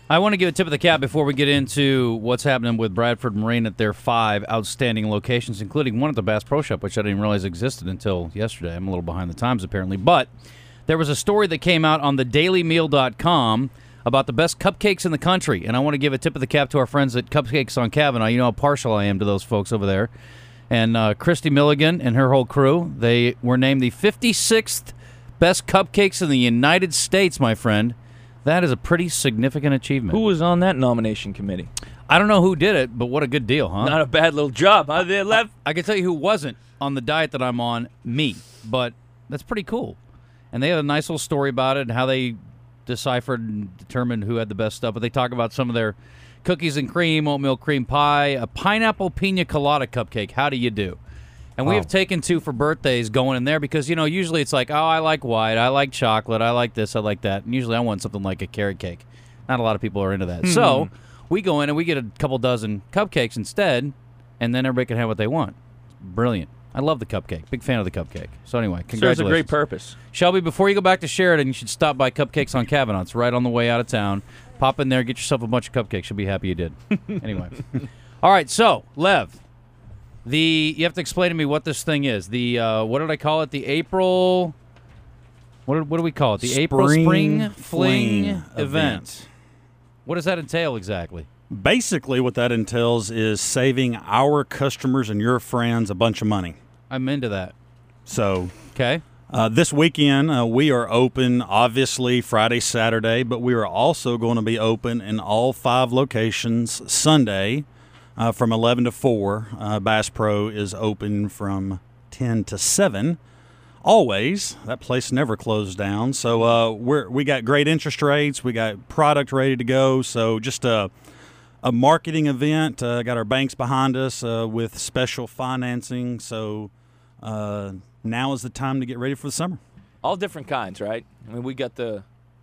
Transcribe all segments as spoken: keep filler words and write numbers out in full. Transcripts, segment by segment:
I want to give a tip of the cap before we get into what's happening with Bradford Marine at their five outstanding locations, including one at the Bass Pro Shop, which I didn't realize existed until yesterday. I'm a little behind the times, apparently. But there was a story that came out on the daily meal dot com about the best cupcakes in the country, and I want to give a tip of the cap to our friends at Cupcakes on Kavanaugh. You know how partial I am to those folks over there. And uh, Christy Milligan and her whole crew, they were named the fifty-sixth best cupcakes in the United States, my friend. That is a pretty significant achievement. Who was on that nomination committee? I don't know who did it, but what a good deal, huh? Not a bad little job, huh? They left. I can tell you who wasn't on the diet that I'm on, me. But that's pretty cool. And they had a nice little story about it and how they deciphered and determined who had the best stuff. But they talk about some of their cookies and cream, oatmeal cream pie, a pineapple pina colada cupcake. How do you do? And we Oh. have taken two for birthdays going in there because, you know, usually it's like, oh, I like white, I like chocolate, I like this, I like that. And usually I want something like a carrot cake. Not a lot of people are into that. Hmm. So we go in and we get a couple dozen cupcakes instead, and then everybody can have what they want. Brilliant. I love the cupcake. Big fan of the cupcake. So anyway, congratulations. Serves a great purpose. Shelby, before you go back to Sheridan, you should stop by Cupcakes on Kavanaugh. It's right on the way out of town. Pop in there, get yourself a bunch of cupcakes. You'll be happy you did. Anyway. All right, so, Lev. The you have to explain to me what this thing is. The uh, what did I call it? The April. What did, what do we call it? The April Spring Fling, event. event. What does that entail exactly? Basically, what that entails is saving our customers and your friends a bunch of money. I'm into that. So, Okay. uh, this weekend uh, we are open, obviously Friday, Saturday, but we are also going to be open in all five locations Sunday. Uh, from eleven to four, uh, Bass Pro is open from ten to seven. Always, that place never closed down. So uh, we're we got great interest rates. We got product ready to go. So just a a marketing event. Uh, got our banks behind us uh, with special financing. So uh, now is the time to get ready for the summer. All different kinds, right? I mean, we got the.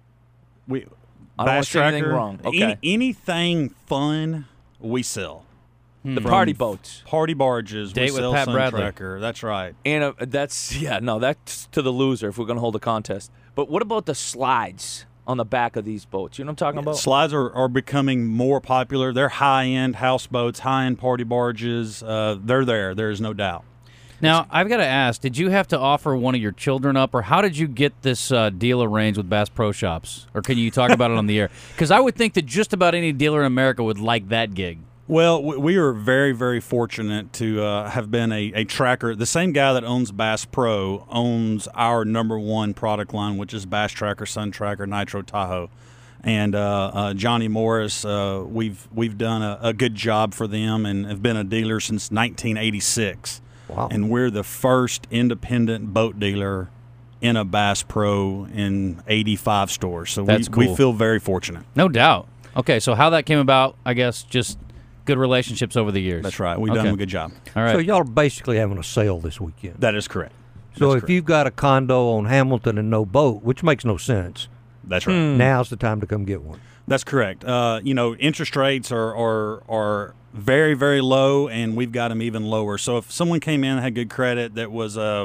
We I don't want Bass to say anything Tracker, wrong. Okay. any- anything fun, we sell. The From party boats. Party barges. Date we with sell Pat Sun Bradley. Tracker. That's right. And uh, that's, yeah, no, that's to the loser if we're going to hold a contest. But what about the slides on the back of these boats? You know what I'm talking about? Slides are, are becoming more popular. They're high-end houseboats, high-end party barges. Uh, they're there. There is no doubt. Now, I've got to ask, did you have to offer one of your children up, or how did you get this uh, deal arranged with Bass Pro Shops? Or can you talk about it on the air? Because I would think that just about any dealer in America would like that gig. Well, we- we are very, very fortunate to uh, have been a, a tracker. The same guy that owns Bass Pro owns our number one product line, which is Bass Tracker, Sun Tracker, Nitro Tahoe. And uh, uh, Johnny Morris, uh, we've we've done a, a good job for them and have been a dealer since nineteen eighty-six. Wow. And we're the first independent boat dealer in a Bass Pro in eighty-five stores. So That's we, cool. we feel very fortunate. No doubt. Okay, so how that came about, I guess, just good relationships over the years. That's right. We've Okay. done a good job. All right. So y'all are basically having a sale this weekend. That is correct. so That's if correct. you've got a condo on Hamilton and no boat, which makes no sense, That's right. Hmm. now's the time to come get one. That's correct. Uh, you know, interest rates are, are are very, very low, and we've got them even lower. So if someone came in and had good credit that was a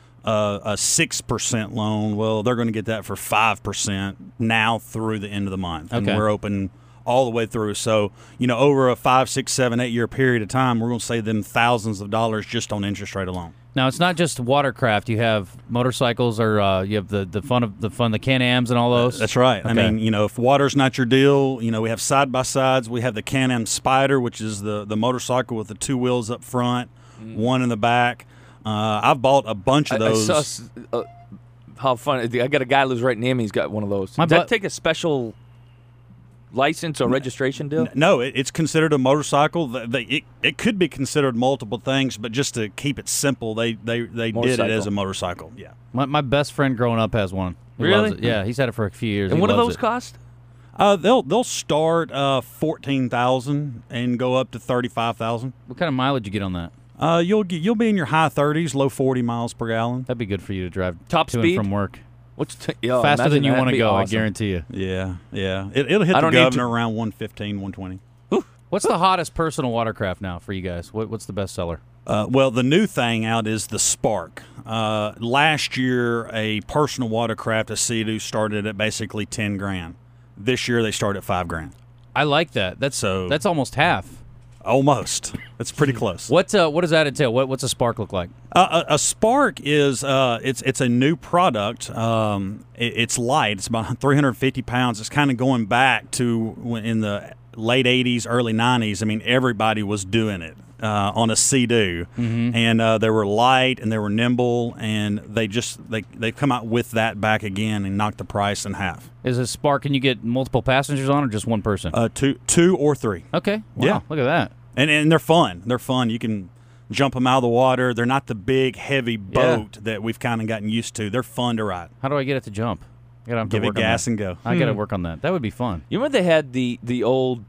a, a six percent loan, well, they're going to get that for five percent now through the end of the month. And Okay. we're open all the way through. So, you know, over a five, six, seven, eight year period of time, we're going to save them thousands of dollars just on interest rate alone. Now, it's not just watercraft. You have motorcycles, or uh, you have the, the fun of the fun, the Can-Ams and all those. That's right. I Okay. mean, you know, if water's not your deal, you know, we have side by sides. We have the Can-Am Spider, which is the the motorcycle with the two wheels up front, one in the back. Uh, I've bought a bunch of I, I those. saw s- uh, how fun. I got a guy who lives right near me. He's got one of those. My Does that butt- take a special license or registration deal? No, it, it's considered a motorcycle. They, they, it, it could be considered multiple things, but just to keep it simple, they they, they did it Motorcycle. as a motorcycle. Yeah. My, my best friend growing up has one. He Really? loves it. Yeah, he's had it for a few years. And He what do loves those it. cost? Uh, they'll they'll start uh, fourteen thousand and go up to thirty five thousand. What kind of mileage you get on that? Uh, you'll get, you'll be in your high thirties, low forty miles per gallon. That'd be good for you to drive Top to speed? and from work. What's t- yo, Faster imagine than you that. want to That'd be go, I awesome. guarantee you. Yeah, yeah. It, it'll hit I the don't need governor to- around one fifteen, one twenty. What's the hottest personal watercraft now for you guys? What, what's the best seller? Uh, well, the new thing out is the Spark. Uh, last year, a personal watercraft, a Sea-Doo, started at basically ten grand. This year they start at five grand. I like that. That's So- that's almost half. Almost. It's pretty close. What uh, what does that entail? What what's a Spark look like? Uh, a, a Spark is uh, it's it's a new product. Um, it, it's light. It's about three hundred fifty pounds. It's kind of going back to when in the late eighties, early nineties. I mean, everybody was doing it uh, on a Sea-Doo, Mm-hmm. and uh, they were light and they were nimble, and they just they they come out with that back again and knock the price in half. Is a Spark? Can you get multiple passengers on, or just one person? Uh, two two or three. Okay. Wow, yeah. Look at that. And and they're fun. They're fun. You can jump them out of the water. They're not the big, heavy boat that we've kind of gotten used to. They're fun to ride. How do I get it to jump? I gotta have to Give it work on gas that. and go. I got to work on that. That would be fun. You remember they had the the old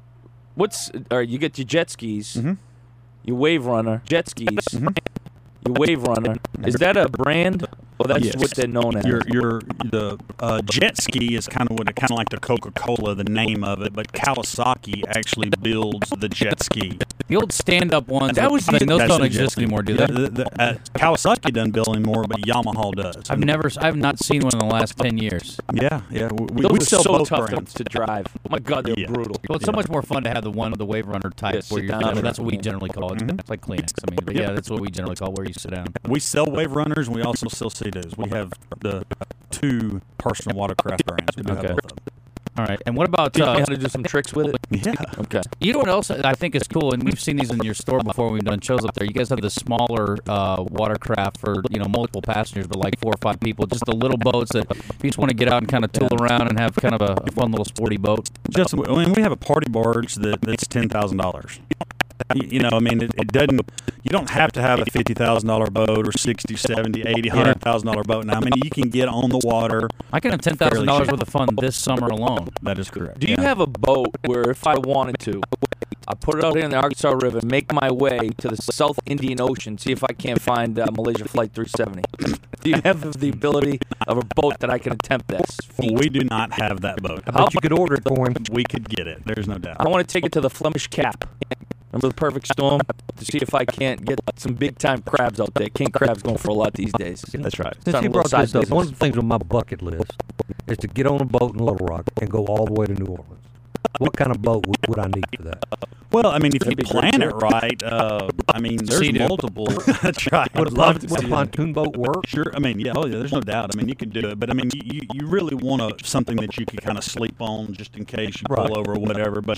what's or you get your jet skis, Mm-hmm. your wave runner, jet skis, your wave runner. Is that a brand? Or that's Yes. what they're known as. Your your the uh, jet ski is kind of what kind of like the Coca-Cola, the name of it, but Kawasaki actually builds the jet ski. The old stand-up ones. That was I mean, those That's don't the jet exist ski. anymore, do The- they? the- the- uh, Kawasaki doesn't build anymore, but Yamaha does. I've never. I've not seen one in the last ten years. Yeah, yeah. We, Those we are sell so both tough to, brands. to drive. Oh my God, they're Yeah. brutal. Well, it's so much more fun to have the one, the wave runner type, Yeah, where sit you're. down. That's what we generally call it. It's like Kleenex. I mean, but yeah, that's what we generally call where you sit down. We sell wave runners, and we also sell Sea-Doos. We have the two personal watercraft brands. We do Okay. have both of them. All right. And what about? Teach me Uh, how to do some tricks with it. Yeah. Okay. You know what else I think is cool, and we've seen these in your store before. We've done shows up there. You guys have the smaller uh, watercraft for you know multiple passengers, but like four or five people. Just the little boats that if you just want to get out and kind of tool around and have kind of a, a fun little sporty boat. Just, I mean, we have a party barge that, that's ten thousand dollars. You, you know, I mean, it, it doesn't. You don't have to have a fifty thousand dollar boat or sixty, seventy, eighty, hundred thousand dollar boat. Now, I mean, you can get on the water. I can have ten thousand dollars cheap. worth of fun this summer alone. That is correct. Do you have a boat where if I wanted to, I put it out here in the Arkansas River, make my way to the South Indian Ocean, see if I can't find uh, Malaysia Flight three seventy? Do you have the ability of a boat that I can attempt this? feat? We do not have that boat. I bet you could order it for him. We could get it. There's no doubt. I want to take it to the Flemish Cap. Remember the Perfect Storm? To see if I can't get some big-time crabs out there. King crab's going for a lot these days. That's right. Since Starting you a little brought side this up, business. one of the things on my bucket list is to get on a boat in Little Rock and go all the way to New Orleans. What kind of boat would, would I need for that? Well, I mean, if you That'd be great, plan too. it right, uh, I mean, there's Sea-Doo. multiple. That's right. Would a, I'd love pon- to would see a that. pontoon boat work? Sure. I mean, yeah. Oh, yeah. There's no doubt. I mean, you can do it, but I mean, you, you, you really want a, something that you can kind of sleep on just in case you pull Right. over or whatever. But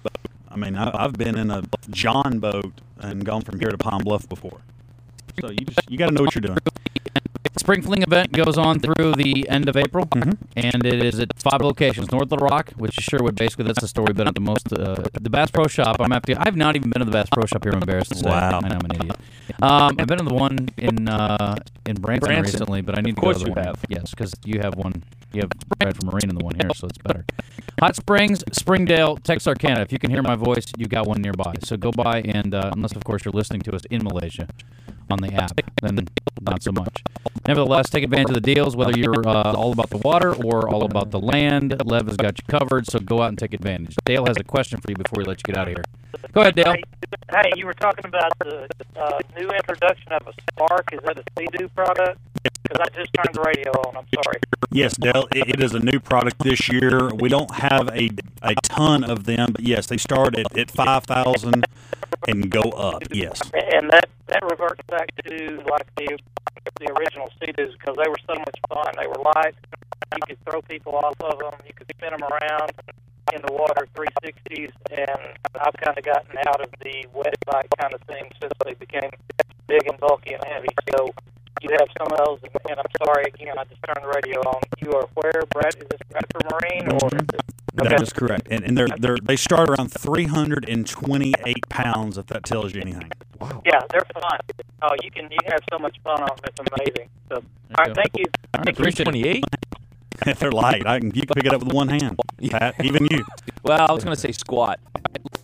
I mean, I, I've been in a John boat and gone from here to Pine Bluff before. So you just you got to know what you're doing. Spring Fling event goes on through the end of April, and it is at five locations. North Little Rock, which is Sherwood, basically that's the store we've been at the most. Uh, the Bass Pro Shop, I'm after. I've not even been to the Bass Pro Shop here. I'm embarrassed to say. Wow. I know I'm an idiot. Um, I've been to the one in uh, in Branson, Branson. recently, but I need to Of course go to the you one. have. Yes, because you have one. You have Bradford Marine in the one here, so it's better. Hot Springs, Springdale, Texarkana. If you can hear my voice, you got one nearby. So go by, and uh, unless of course you're listening to us in Malaysia on the app, then not so much. Nevertheless, take advantage of the deals, whether you're uh, all about the water or all about the land. Lev has got you covered, so go out and take advantage. Dale has a question for you before we let you get out of here. Go ahead, Dale. Hey, hey, you were talking about the uh, new introduction of a Spark. Is that a Sea-Doo product? Because I just turned the radio on. I'm sorry. Yes, Dell, it, it is a new product this year. We don't have a a ton of them, but yes, they start at, at five thousand and go up. Yes. And that, that reverts back to like the the original Sea-Doos because they were so much fun. They were light. You could throw people off of them. You could spin them around in the water, three sixties. And I've kind of gotten out of the wet bike kind of thing since they became big and bulky and heavy. So you have some of those. And, and I'm sorry again, I just turned the radio on. You are where, Brett? Is this Bradford Marine or? Is it, That is correct. And, and they're, they're, they start around three hundred twenty-eight pounds, if that tells you anything. Yeah, they're fun. Oh, you can you can have so much fun on them. It's amazing. So, all right, thank you. All right, appreciate it. twenty-eight? They're light. I can, you can pick it up with one hand, Pat, even you. Well, I was going to say squat.